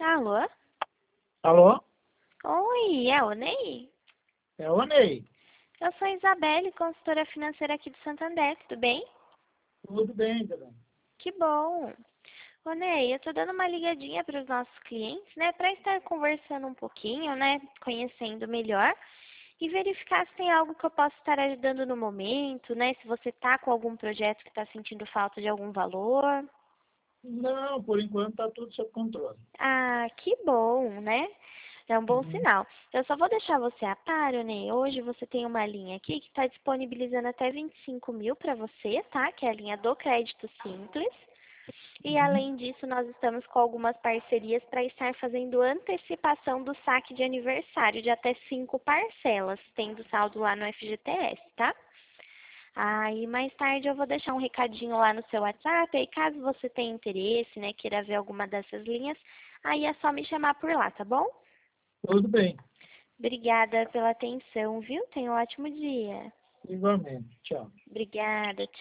Alô? Alô? Oi, é o Ney? É o Ney. Eu sou a Isabelle, consultora financeira aqui do Santander, tudo bem? Tudo bem, Isabelle? Que bom! Ô Ney, eu tô dando uma ligadinha para os nossos clientes, né, para estar conversando um pouquinho, né, conhecendo melhor e verificar se tem algo que eu possa estar ajudando no momento, né, se você tá com algum projeto que está sentindo falta de algum valor. Não, por enquanto está tudo sob controle. Ah, que bom, né? É um bom Uhum. sinal. Eu só vou deixar você a par, né? Hoje você tem uma linha aqui que está disponibilizando até 25 mil para você, tá? Que é a linha do crédito simples. E Uhum. além disso, nós estamos com algumas parcerias para estar fazendo antecipação do saque de aniversário de até 5 parcelas, tendo saldo lá no FGTS, tá? Aí mais tarde eu vou deixar um recadinho lá no seu WhatsApp, aí caso você tenha interesse, né, queira ver alguma dessas linhas, aí é só me chamar por lá, tá bom? Tudo bem. Obrigada pela atenção, viu? Tenha um ótimo dia. Igualmente. Tchau. Obrigada.